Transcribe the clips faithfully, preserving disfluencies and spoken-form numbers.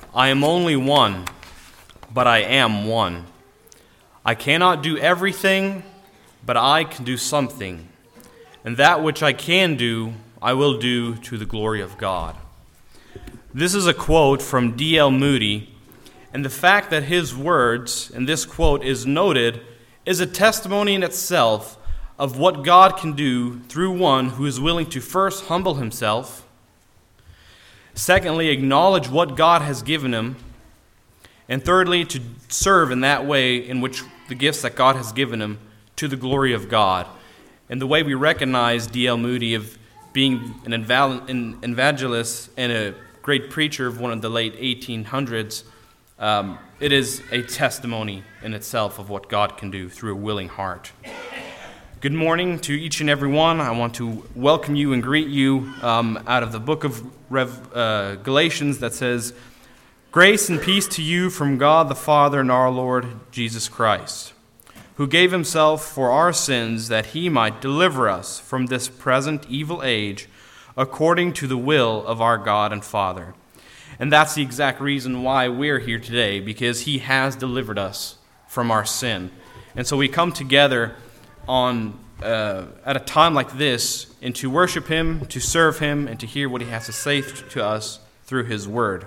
I am only one, but I am one. I cannot do everything, but I can do something. And that which I can do, I will do to the glory of God. This is a quote from D L Moody, and the fact that his words in this quote is noted is a testimony in itself of what God can do through one who is willing to first humble himself, secondly, acknowledge what God has given him, and thirdly, to serve in that way in which the gifts that God has given him to the glory of God. And the way we recognize D L Moody of being an evangelist and a great preacher of one of the late eighteen hundreds, um, it is a testimony in itself of what God can do through a willing heart. Good morning to each and every one. I want to welcome you and greet you um, out of the book of Rev, uh, Galatians that says, "Grace and peace to you from God the Father and our Lord Jesus Christ, who gave himself for our sins that he might deliver us from this present evil age according to the will of our God and Father." And that's the exact reason why we're here today, because he has delivered us from our sin. And so we come together on uh, at a time like this and to worship him, to serve him, and to hear what he has to say to us through his word.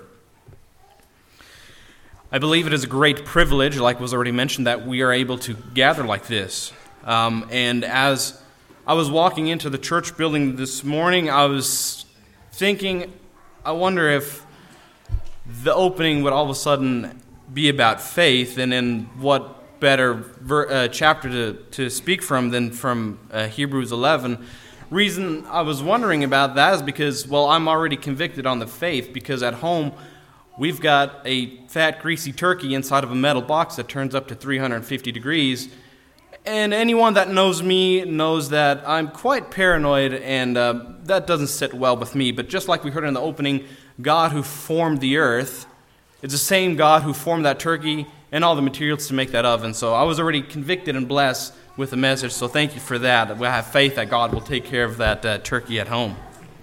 I believe it is a great privilege, like was already mentioned, that we are able to gather like this. Um, and as I was walking into the church building this morning, I was thinking, I wonder if the opening would all of a sudden be about faith, and in what better ver- uh, chapter to, to speak from than from uh, Hebrews eleven. Reason I was wondering about that is because, well, I'm already convicted on the faith, because at home we've got a fat, greasy turkey inside of a metal box that turns up to three hundred fifty degrees. And anyone that knows me knows that I'm quite paranoid, and uh, that doesn't sit well with me. But just like we heard in the opening, God who formed the earth, it's the same God who formed that turkey and all the materials to make that oven. So I was already convicted and blessed with the message, so thank you for that. We have faith that God will take care of that uh, turkey at home.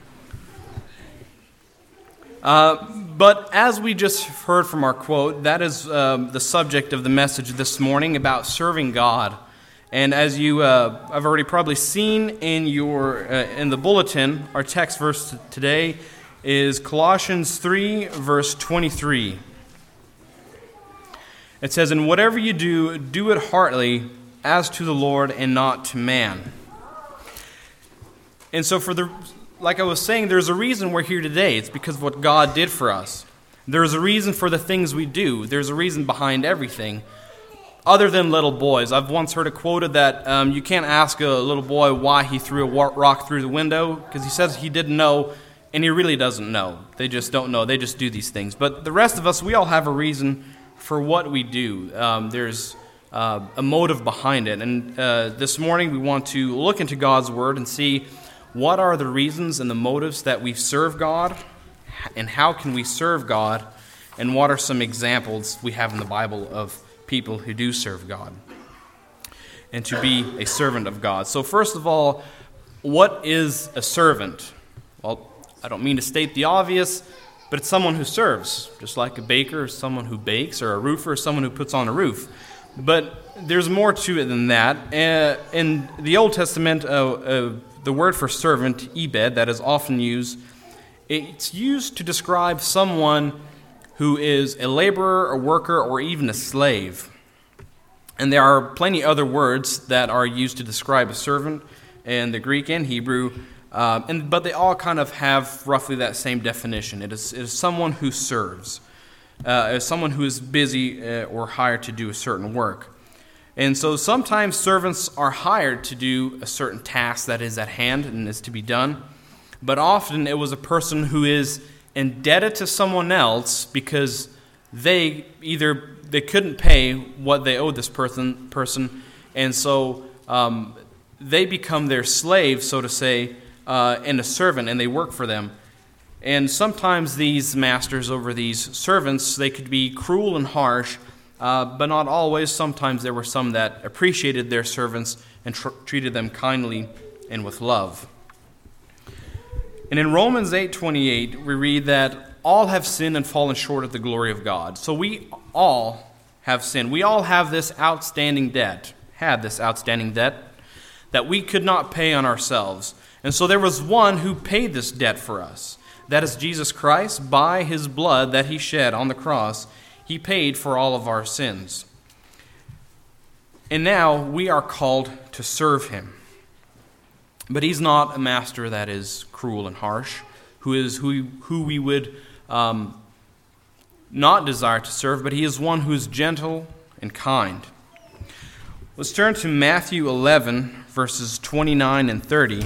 Uh, but as we just heard from our quote, that is uh, the subject of the message this morning, about serving God. And as you uh, have already probably seen in your uh, in the bulletin, our text verse today is Colossians three, verse twenty-three. It says, "And whatever you do, do it heartily, as to the Lord and not to man." And so for the Like I was saying, there's a reason we're here today. It's because of what God did for us. There's a reason for the things we do. There's a reason behind everything, other than little boys. I've once heard it quoted that um, you can't ask a little boy why he threw a rock through the window, because he says he didn't know, and he really doesn't know. They just don't know. They just do these things. But the rest of us, we all have a reason for what we do. Um, there's uh, a motive behind it. And uh, this morning we want to look into God's Word and see what are the reasons and the motives that we serve God, and how can we serve God, and what are some examples we have in the Bible of people who do serve God and to be a servant of God. So first of all, what is a servant? Well, I don't mean to state the obvious, but it's someone who serves, just like a baker, or someone who bakes, or a roofer, or someone who puts on a roof. But there's more to it than that. Uh, in the Old Testament, uh, uh, the word for servant, ebed, that is often used, it's used to describe someone who is a laborer, a worker, or even a slave. And there are plenty other words that are used to describe a servant in the Greek and Hebrew, um, and but they all kind of have roughly that same definition. It is, it is someone who serves, uh, as someone who is busy uh, or hired to do a certain work. And so sometimes servants are hired to do a certain task that is at hand and is to be done. But often it was a person who is indebted to someone else because they either they couldn't pay what they owed this person, person, and so um, they become their slave, so to say, uh, and a servant, and they work for them. And sometimes these masters over these servants, they could be cruel and harsh, Uh, but not always. Sometimes there were some that appreciated their servants and tr- treated them kindly and with love. And in Romans eight twenty-eight, we read that all have sinned and fallen short of the glory of God. So we all have sinned. We all have this outstanding debt, had this outstanding debt that we could not pay on ourselves. And so there was one who paid this debt for us. That is Jesus Christ. By his blood that he shed on the cross, he paid for all of our sins. And now we are called to serve him. But he's not a master that is cruel and harsh, who is who, who we would um, not desire to serve, but he is one who is gentle and kind. Let's turn to Matthew eleven, verses twenty-nine and thirty.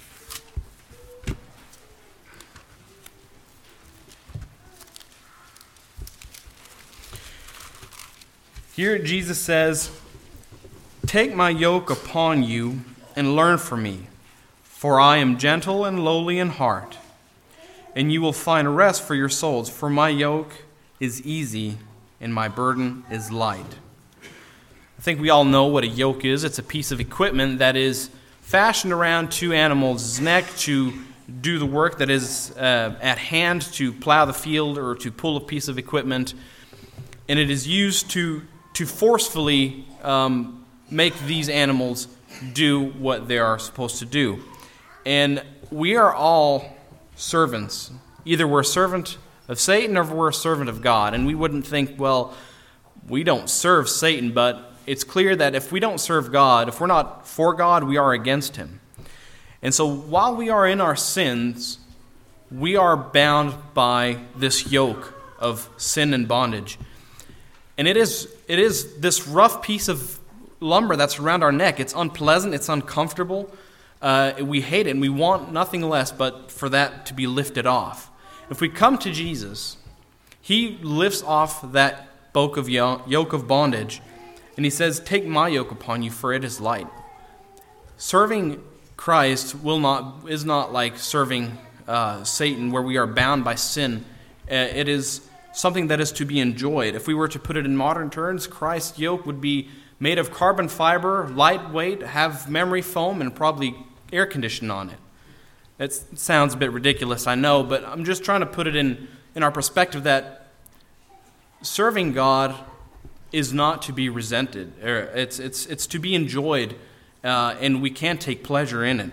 Here Jesus says, "Take my yoke upon you and learn from me, for I am gentle and lowly in heart, and you will find rest for your souls, for my yoke is easy and my burden is light." I think we all know what a yoke is. It's a piece of equipment that is fashioned around two animals' neck to do the work that is uh, at hand, to plow the field or to pull a piece of equipment. And it is used to, to forcefully um, make these animals do what they are supposed to do. And we are all servants. Either we're a servant of Satan or we're a servant of God. And we wouldn't think, well, we don't serve Satan, but it's clear that if we don't serve God, if we're not for God, we are against him. And so while we are in our sins, we are bound by this yoke of sin and bondage. And it is it is this rough piece of lumber that's around our neck. It's unpleasant, it's uncomfortable. Uh, we hate it, and we want nothing less but for that to be lifted off. If we come to Jesus, he lifts off that yoke of yoke of bondage, and he says, "Take my yoke upon you, for it is light." Serving Christ will not is not like serving uh, Satan, where we are bound by sin. Uh, it is something that is to be enjoyed. If we were to put it in modern terms, Christ's yoke would be made of carbon fiber, lightweight, have memory foam, and probably air conditioning on it. It sounds a bit ridiculous, I know, but I'm just trying to put it in, in our perspective that serving God is not to be resented. It's it's it's to be enjoyed, uh, and we can take pleasure in it.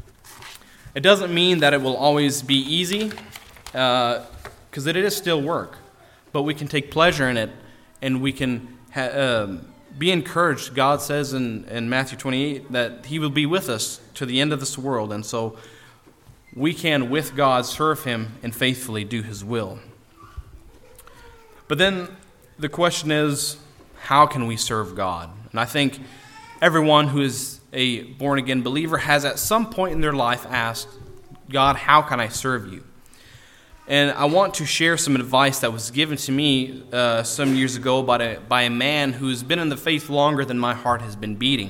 It doesn't mean that it will always be easy, because uh, it is still work, but we can take pleasure in it, and we can ha- uh, be encouraged. God says in, in Matthew twenty-eight that he will be with us to the end of this world, and so we can, with God, serve him and faithfully do his will. But then the question is, how can we serve God? And I think everyone who is a born-again believer has at some point in their life asked, God, how can I serve you? And I want to share some advice that was given to me uh, some years ago by a, by a man who's been in the faith longer than my heart has been beating.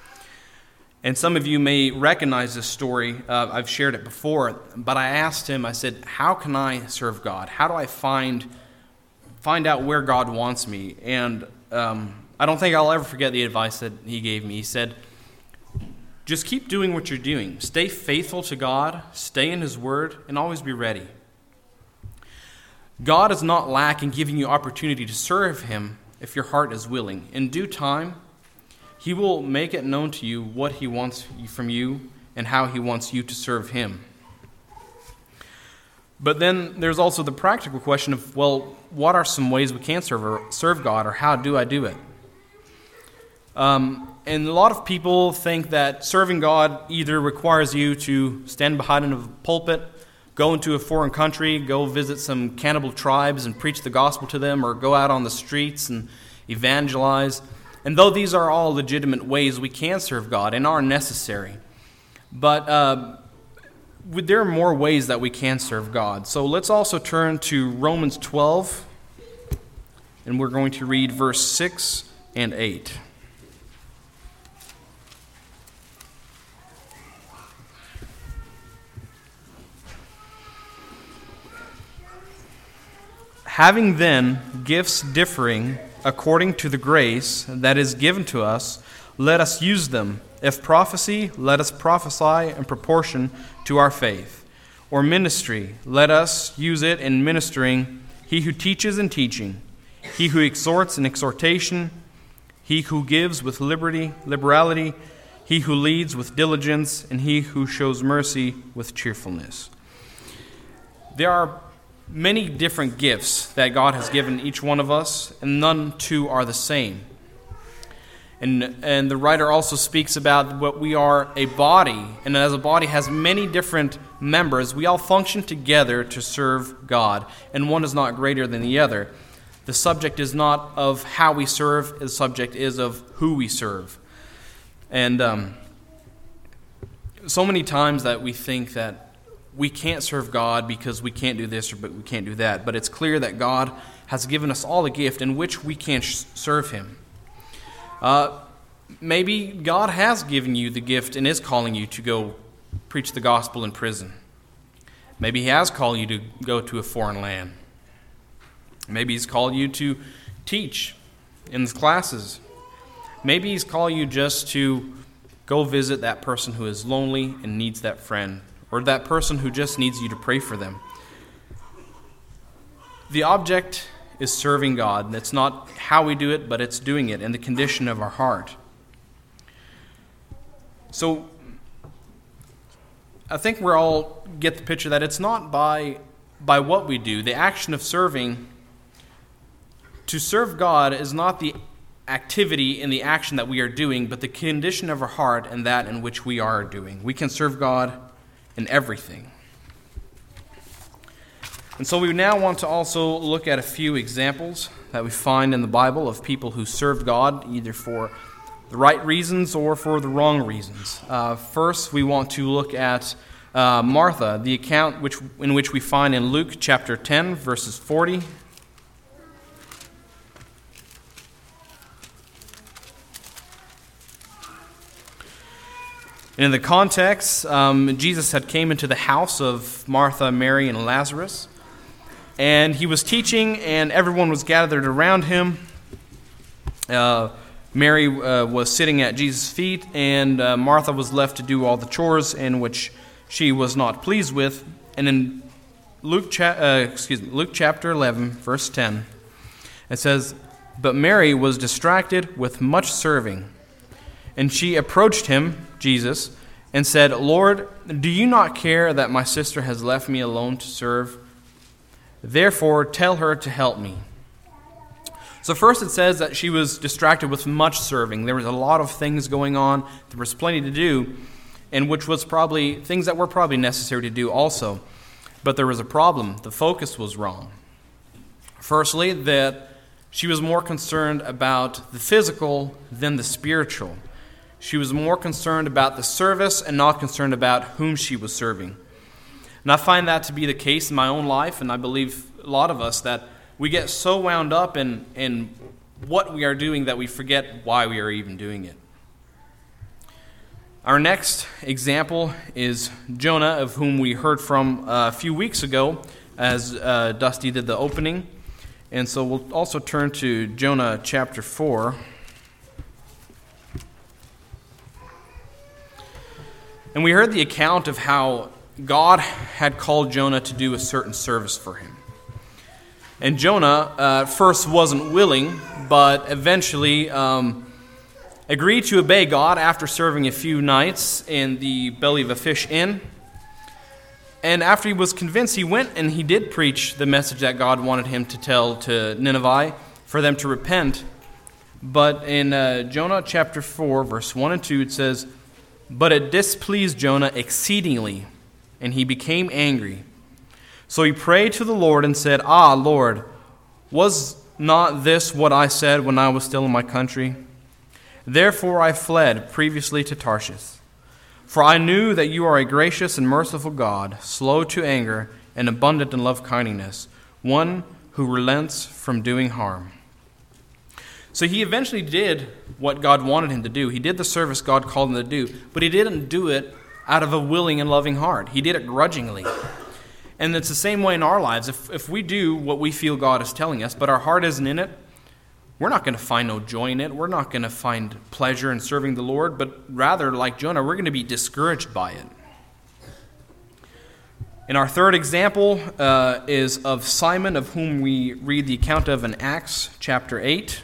And some of you may recognize this story. Uh, I've shared it before. But I asked him, I said, how can I serve God? How do I find find out where God wants me? And um, I don't think I'll ever forget the advice that he gave me. He said, just keep doing what you're doing. Stay faithful to God, stay in his word, and always be ready. God is not lacking giving you opportunity to serve him if your heart is willing. In due time, he will make it known to you what he wants from you and how he wants you to serve him. But then there's also the practical question of, well, what are some ways we can serve, serve God, or how do I do it? Um, and a lot of people think that serving God either requires you to stand behind a pulpit, go into a foreign country, go visit some cannibal tribes and preach the gospel to them, or go out on the streets and evangelize. And though these are all legitimate ways we can serve God and are necessary, but uh, there are more ways that we can serve God. So let's also turn to Romans twelve, and we're going to read verse six and eight. Having then gifts differing according to the grace that is given to us, let us use them. If prophecy, let us prophesy in proportion to our faith. or ministry, let us use it in ministering, he who teaches in teaching, he who exhorts in exhortation, he who gives with liberty, liberality, he who leads with diligence, and he who shows mercy with cheerfulness. There are many different gifts that God has given each one of us, and none two are the same. And, and the writer also speaks about what we are a body, and as a body has many different members, we all function together to serve God, and one is not greater than the other. The subject is not of how we serve, the subject is of who we serve. And um, so many times that we think that we can't serve God because we can't do this or but we can't do that. But it's clear that God has given us all a gift in which we can sh- serve Him. Uh, maybe God has given you the gift and is calling you to go preach the gospel in prison. Maybe He has called you to go to a foreign land. Maybe He's called you to teach in the classes. Maybe He's called you just to go visit that person who is lonely and needs that friend, or that person who just needs you to pray for them. The object is serving God. It's not how we do it, but it's doing it in the condition of our heart. So I think we all get the picture that it's not by by what we do. The action of serving, to serve God is not the activity and the action that we are doing, but the condition of our heart and that in which we are doing. We can serve God in everything. And so we now want to also look at a few examples that we find in the Bible of people who served God either for the right reasons or for the wrong reasons. Uh, first, we want to look at uh, Martha, the account which in which we find in Luke chapter ten, verses forty. And in the context, um, Jesus had came into the house of Martha, Mary, and Lazarus. And he was teaching, and everyone was gathered around him. Uh, Mary uh, was sitting at Jesus' feet, and uh, Martha was left to do all the chores, in which she was not pleased with. And in Luke, cha- uh, excuse me, Luke chapter eleven, verse ten, it says, "But Mary was distracted with much serving. And she approached him," Jesus, "and said, 'Lord, do you not care that my sister has left me alone to serve? Therefore, tell her to help me.'" So first it says that she was distracted with much serving. There was a lot of things going on. There was plenty to do, and which was probably things that were probably necessary to do also. But there was a problem. The focus was wrong. Firstly, that she was more concerned about the physical than the spiritual. She was more concerned about the service and not concerned about whom she was serving. And I find that to be the case in my own life, and I believe a lot of us, that we get so wound up in, in what we are doing that we forget why we are even doing it. Our next example is Jonah, of whom we heard from a few weeks ago as uh, Dusty did the opening. And so we'll also turn to Jonah chapter four. And we heard the account of how God had called Jonah to do a certain service for him. And Jonah uh, first wasn't willing, but eventually um, agreed to obey God after serving a few nights in the belly of a fish inn. And after he was convinced, he went and he did preach the message that God wanted him to tell to Nineveh for them to repent. But in uh, Jonah chapter four, verse one and two, it says, "But it displeased Jonah exceedingly, and he became angry. So he prayed to the Lord and said, 'Ah, Lord, was not this what I said when I was still in my country? Therefore I fled previously to Tarshish. For I knew that you are a gracious and merciful God, slow to anger and abundant in lovekindness, one who relents from doing harm.'" So he eventually did what God wanted him to do. He did the service God called him to do, but he didn't do it out of a willing and loving heart. He did it grudgingly. And it's the same way in our lives. If if we do what we feel God is telling us, but our heart isn't in it, we're not going to find no joy in it. We're not going to find pleasure in serving the Lord, but rather, like Jonah, we're going to be discouraged by it. And our third example uh, is of Simon, of whom we read the account of in Acts chapter eight.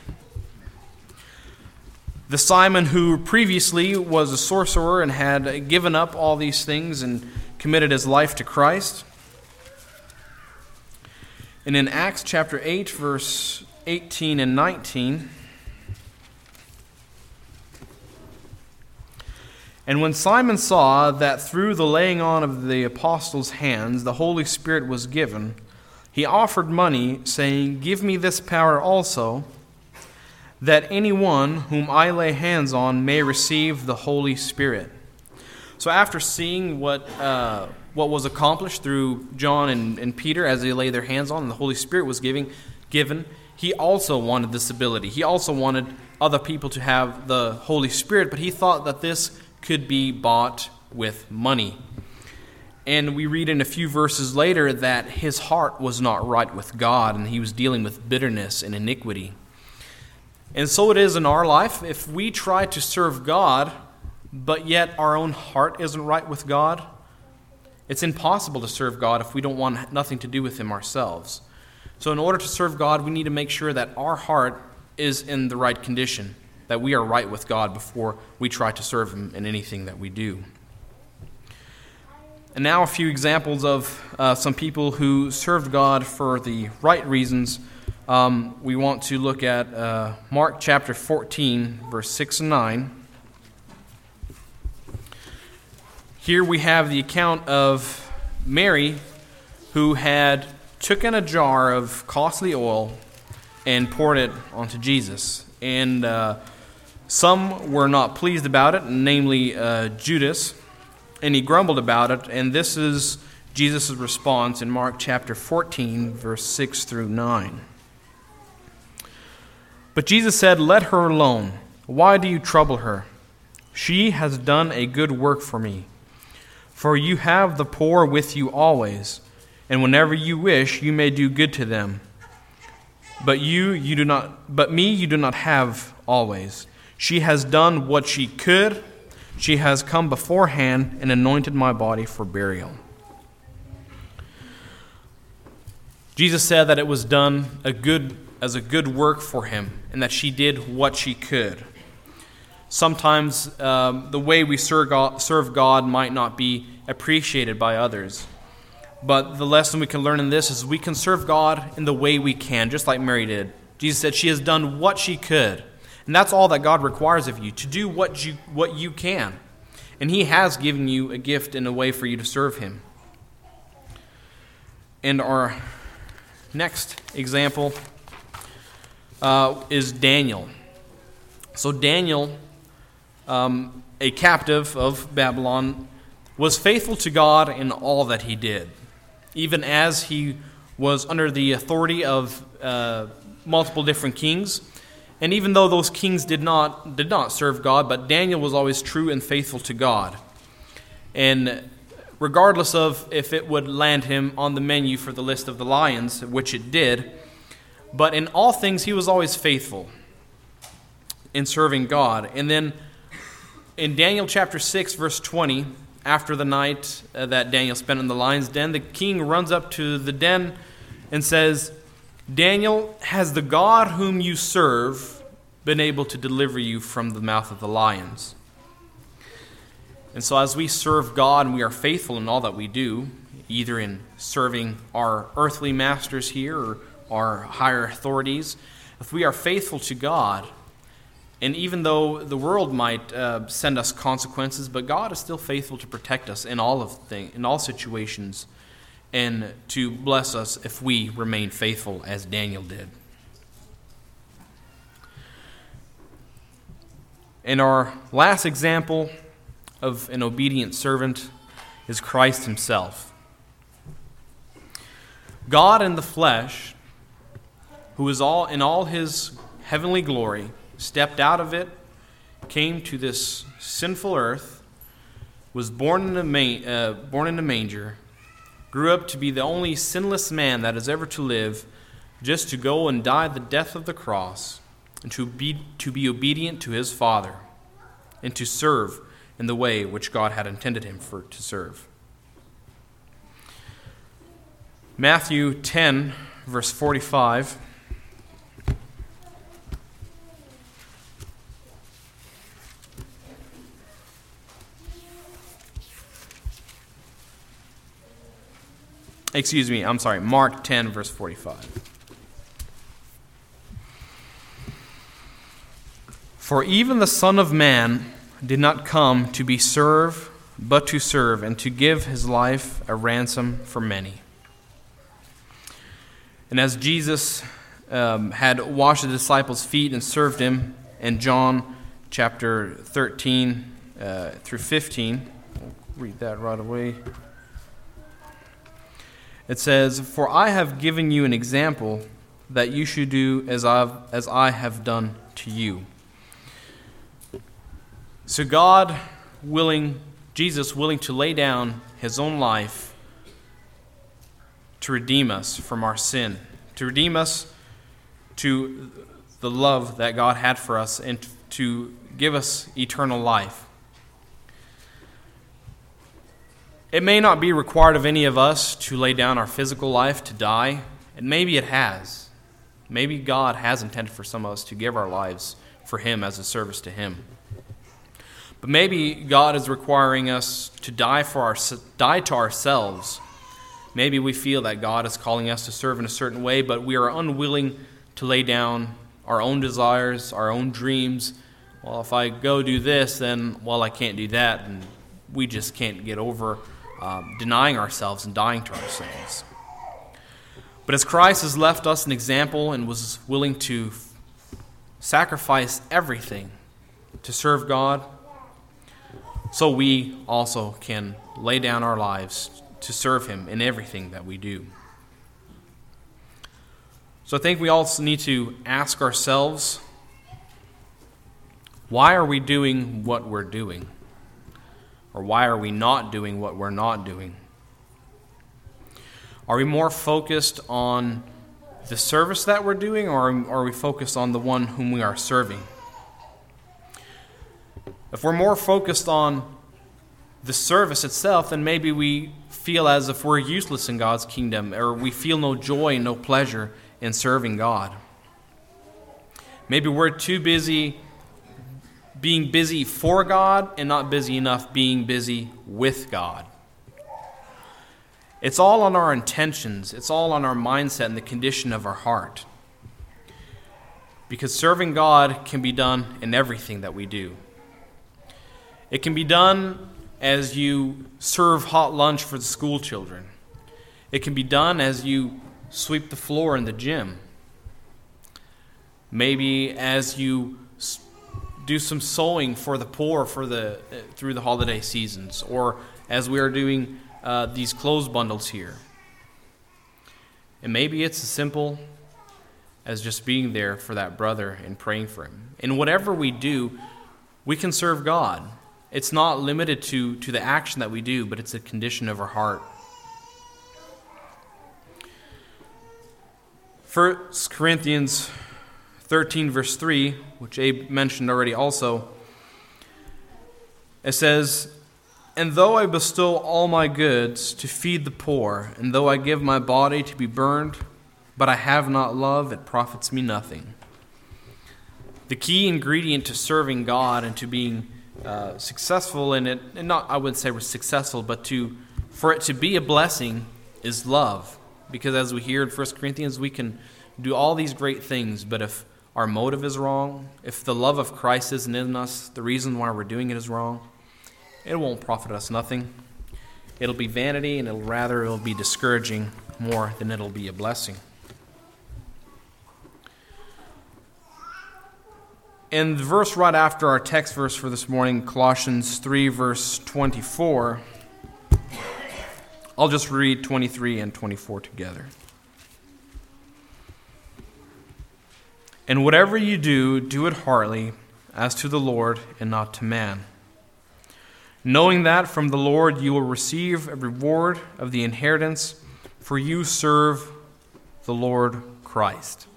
The Simon who previously was a sorcerer and had given up all these things and committed his life to Christ. And in Acts chapter eight, verse eighteen and nineteen, "And when Simon saw that through the laying on of the apostles' hands the Holy Spirit was given, he offered money, saying, 'Give me this power also, that anyone whom I lay hands on may receive the Holy Spirit.'" So after seeing what uh, what was accomplished through John and, and Peter as they lay their hands on and the Holy Spirit was giving, given, he also wanted this ability. He also wanted other people to have the Holy Spirit, but he thought that this could be bought with money. And we read in a few verses later that his heart was not right with God and he was dealing with bitterness and iniquity. And so it is in our life. If we try to serve God, but yet our own heart isn't right with God, it's impossible to serve God if we don't want nothing to do with Him ourselves. So in order to serve God, we need to make sure that our heart is in the right condition, that we are right with God before we try to serve Him in anything that we do. And now a few examples of uh, some people who served God for the right reasons. Um, we want to look at uh, Mark chapter fourteen, verse six and nine. Here we have the account of Mary, who had taken a jar of costly oil and poured it onto Jesus. And uh, some were not pleased about it, namely uh, Judas, and he grumbled about it. And this is Jesus' response in Mark chapter fourteen, verse six through nine. "But Jesus said, 'Let her alone. Why do you trouble her? She has done a good work for me. For you have the poor with you always, and whenever you wish, you may do good to them. But you, you do not. But me, you do not have always. She has done what she could. She has come beforehand and anointed my body for burial.'" Jesus said that it was done a good as a good work for him, and that she did what she could. Sometimes um, the way we serve God, serve God might not be appreciated by others. But the lesson we can learn in this is we can serve God in the way we can, just like Mary did. Jesus said she has done what she could. And that's all that God requires of you, to do what you what you can. And He has given you a gift and a way for you to serve Him. And our next example uh, is Daniel. So Daniel, um, a captive of Babylon, was faithful to God in all that he did, even as he was under the authority of uh, multiple different kings. And even though those kings did not did not serve God, but Daniel was always true and faithful to God. And regardless of if it would land him on the menu for the list of the lions, which it did, but in all things he was always faithful in serving God. And then in Daniel chapter six, verse twenty, after the night uh, that Daniel spent in the lion's den, the king runs up to the den and says, "Daniel, has the God whom you serve been able to deliver you from the mouth of the lions?" And so as we serve God and we are faithful in all that we do, either in serving our earthly masters here or our higher authorities, if we are faithful to God, and even though the world might uh, send us consequences, but God is still faithful to protect us in all of things, in all situations, and to bless us if we remain faithful as Daniel did. And our last example of an obedient servant is Christ Himself. God in the flesh, who is all in all His heavenly glory, stepped out of it, came to this sinful earth, was born in a ma- uh, born in a manger, grew up to be the only sinless man that is ever to live, just to go and die the death of the cross, and to be to be obedient to His Father, and to serve in the way which God had intended Him for to serve. Matthew ten, verse forty-five. Excuse me, I'm sorry, Mark ten, verse forty-five. For even the Son of Man did not come to be served, but to serve, and to give his life a ransom for many. And as Jesus um, had washed the disciples' feet and served him, in John chapter thirteen uh, through fifteen, I'll read that right away. It says, "For I have given you an example that you should do as I as I have done to you." So God willing, Jesus willing to lay down his own life to redeem us from our sin, to redeem us to the love that God had for us, and to give us eternal life. It may not be required of any of us to lay down our physical life to die, and maybe it has. Maybe God has intended for some of us to give our lives for him as a service to him. But maybe God is requiring us to die for our die to ourselves. Maybe we feel that God is calling us to serve in a certain way, but we are unwilling to lay down our own desires, our own dreams. Well, if I go do this, then, well, I can't do that. And we just can't get over um, denying ourselves and dying to ourselves. But as Christ has left us an example and was willing to sacrifice everything to serve God, so we also can lay down our lives to serve him in everything that we do. So I think we also need to ask ourselves, why are we doing what we're doing? Or why are we not doing what we're not doing? Are we more focused on the service that we're doing, or are we focused on the one whom we are serving? If we're more focused on the service itself, then maybe we feel as if we're useless in God's kingdom, or we feel no joy, no pleasure in serving God. Maybe we're too busy being busy for God and not busy enough being busy with God. It's all on our intentions. It's all on our mindset and the condition of our heart. Because serving God can be done in everything that we do. It can be done as you serve hot lunch for the school children. It can be done as you sweep the floor in the gym. Maybe as you do some sewing for the poor for the through the holiday seasons, or as we are doing uh, these clothes bundles here. And maybe it's as simple as just being there for that brother and praying for him. In whatever we do, we can serve God. It's not limited to, to the action that we do, but it's a condition of our heart. First Corinthians thirteen, verse three, which Abe mentioned already also, it says, "And though I bestow all my goods to feed the poor, and though I give my body to be burned, but I have not love, it profits me nothing." The key ingredient to serving God and to being uh, successful in it, and not I wouldn't say we're successful, but to for it to be a blessing, is love. Because as we hear in First Corinthians, we can do all these great things, but if our motive is wrong, if the love of Christ isn't in us, the reason why we're doing it is wrong, it won't profit us nothing. It'll be vanity, and it'll rather it'll be discouraging more than it'll be a blessing. In the verse right after our text verse for this morning, Colossians three, verse twenty-four, I'll just read twenty-three and twenty-four together. "And whatever you do, do it heartily, as to the Lord and not to man, knowing that from the Lord you will receive a reward of the inheritance, for you serve the Lord Christ."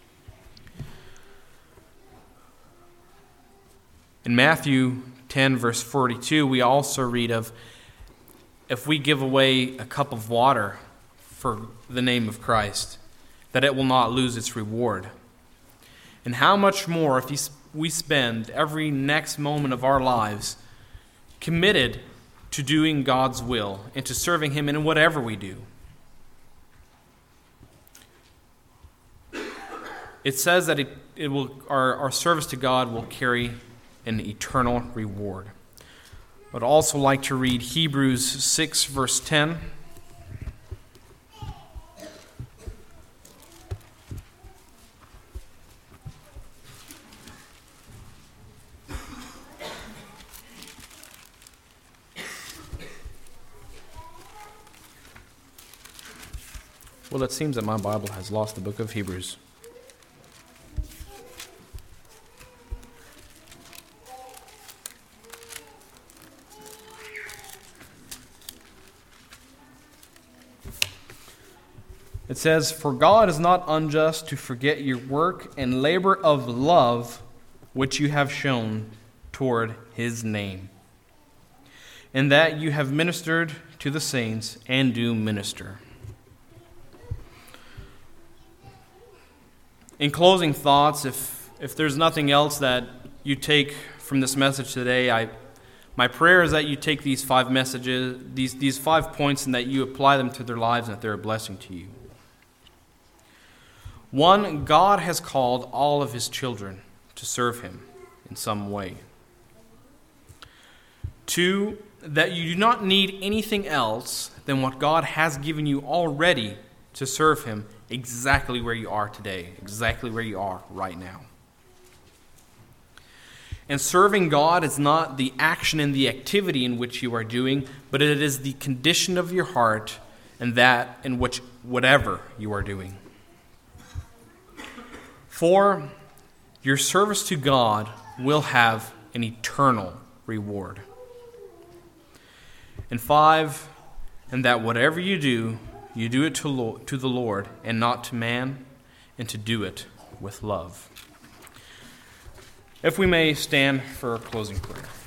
In Matthew ten, verse forty-two, we also read of, if we give away a cup of water for the name of Christ, that it will not lose its reward. And how much more if we spend every next moment of our lives committed to doing God's will and to serving Him in whatever we do. It says that it, it will our, our service to God will carry an eternal reward. I'd also like to read Hebrews six, verse ten. Well, it seems that my Bible has lost the book of Hebrews. It says, "For God is not unjust to forget your work and labor of love which you have shown toward His name, and that you have ministered to the saints and do minister." In closing thoughts, if if there's nothing else that you take from this message today, I my prayer is that you take these five messages, these these five points, and that you apply them to their lives and that they're a blessing to you. One, God has called all of His children to serve Him in some way. Two, that you do not need anything else than what God has given you already to serve Him exactly where you are today, exactly where you are right now. And serving God is not the action and the activity in which you are doing, but it is the condition of your heart and that in which whatever you are doing. Four, your service to God will have an eternal reward. And five, and that whatever you do, you do it to, Lord, to the Lord and not to man, and to do it with love. If we may stand for a closing prayer.